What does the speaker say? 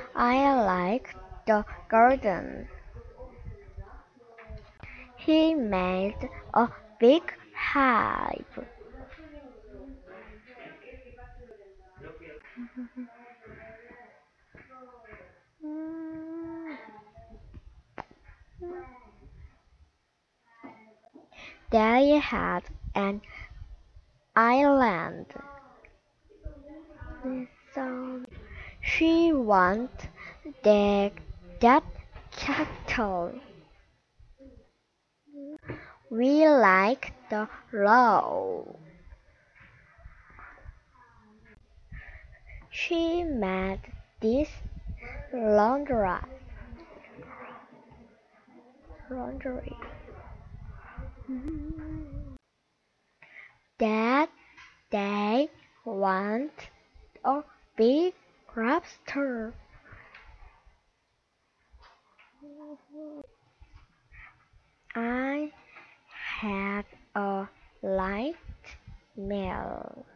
I like the garden. He made a big hive. They had an island. So she wanted that cattle. We like the law. She made this laundry that they want a big lobster. I had a light meal.